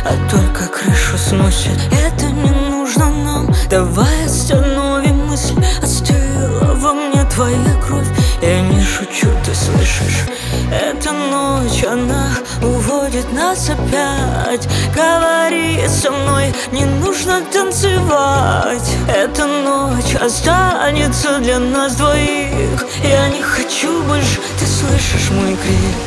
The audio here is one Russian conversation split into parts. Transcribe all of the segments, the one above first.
а только крышу сносит. Это не нужно нам, давай остановим мысль. Остыла во мне твоя кровь, я не шучу, ты слышишь? Эта ночь, она уводит нас опять. Говори со мной, не нужно танцевать. Эта ночь останется для нас двоих. Я не хочу больше, ты слышишь мой крик?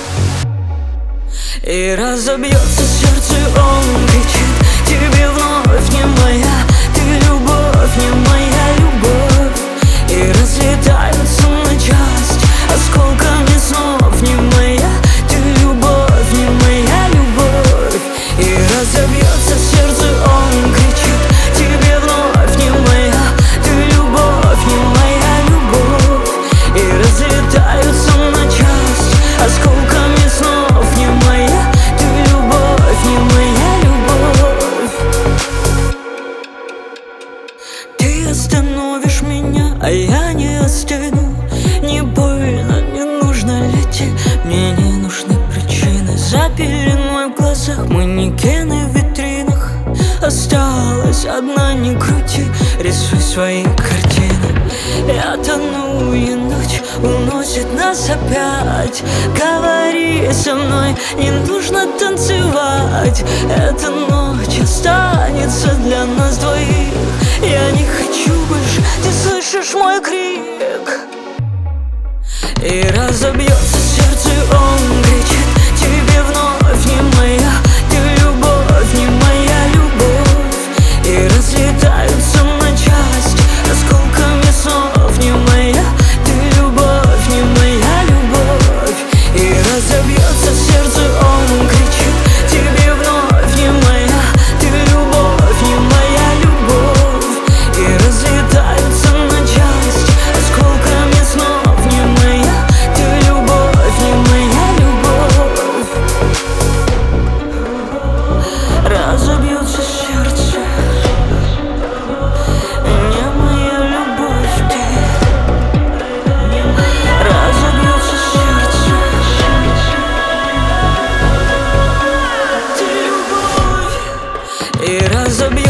И разобьется сердце, он кричит тебе вновь: не моя ты любовь, не моя любовь. И разлетаются на части осколками снов: не моя ты любовь, не моя любовь. И разобьется сердце, он кричит тебе вновь: не моя ты любовь, не моя любовь. И разлетаются на части осколками снов: не моя ты любовь, не моя любовь. Ты остановишь меня, а я не остыну. Не больно, не нужно лететь, мне не нужны причины. За пеленой в глазах, манекены в витринах. Осталась одна, не крути, рисуй свои картины. Я тону, и ночь уносит нас опять. Говори со мной, не нужно танцевать. Эта ночь останется для нас двоих. Я не хочу больше, ты слышишь мой крик? И разобьется сердце, он кричит тебе вновь: не моя ты любовь, не моя любовь. И разлетаются на части осколками снов: не моя ты любовь, не моя любовь. И разобьется сердце, он кричит тебе вновь: не моя ты любовь, не моя любовь. И разлетаются на части осколками снов: не моя ты любовь, не моя любовь. Разобьется сердце, не моя любовь ты. Разобьется сердце, ты любовь. И разобьется